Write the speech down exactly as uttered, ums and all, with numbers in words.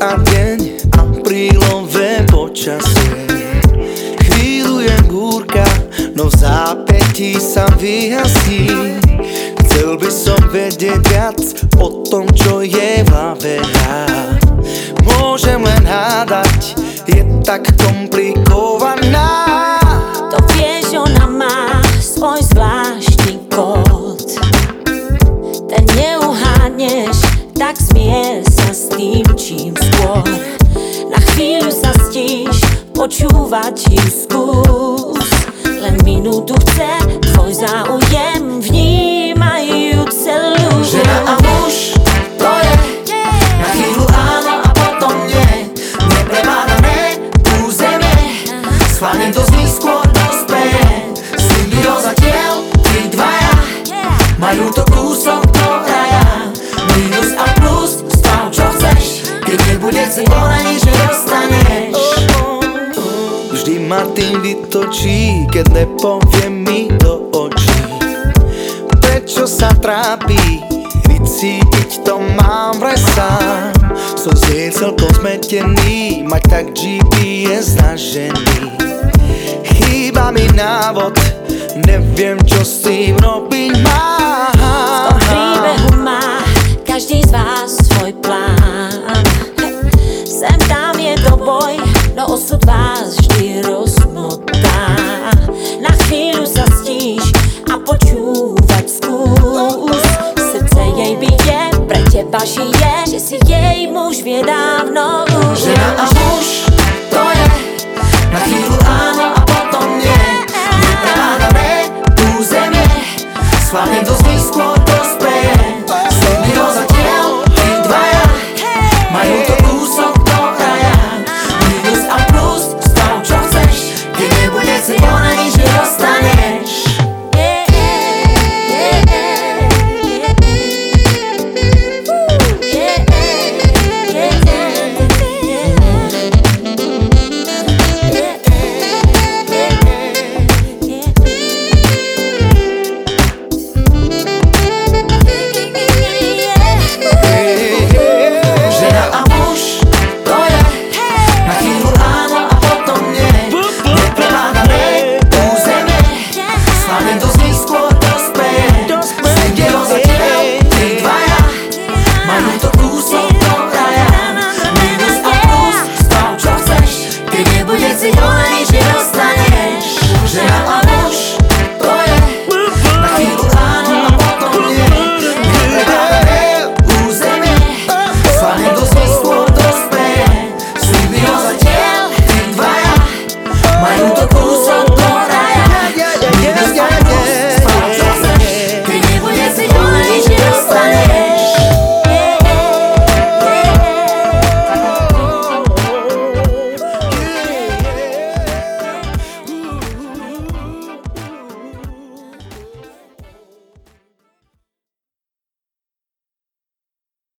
a deň, aprílové počasie. Chvíľu je búrka, no v zápätí sa vyhasí. Chcel by som vedieť viac o tom, čo je v hlave. Môžem len hádať, je tak komplikovaná. To vieš, ona má svoj zvláštny kód. Ten neuhádneš, tak zmier sa s tým čím skôr. Na chvíľu sa stíš, počúvať ju skús. Len minútu chce tvoj záujem, vnímaj ju celú. Žena a muž, to je na chvíľu áno a potom nie. Neprevládané územie, schválne to zní skôr dospeje. Symbióza zatiaľ, tí dvaja majú to kúsok do raja. Minus a plus, stav čo chceš, keď nebude si ona nič nedostaneš. Vždy ma tým vytočí, keď nepovie mi do očí. Prečo sa trápi, vycítiť to mám vraj sám. Som z nej celkom zmetený, mať tak G P S nažený. Chýba mi návod, neviem čo s tým robiť mám. V tom príbehu má každý z vás svoj plán. Sem tam je to boj, no osud vás vždy rozmotá. Na chvíľu sa stíš a počúvať skús. Srdce jej bije, pre teba žije, že si jej muž vie dávno už. Žena a muž, to je na chvíľu áno a potom nie. Neprevládané územie, schválne to zní skôr dospeje. Symbióza zatiaľ, tí dvaja majú to kúsok do raja. Minus a plus, stav čo chceš, keď nebude si ona nič nedostaneš. Si ona nič nedostaneš. Žena a muž,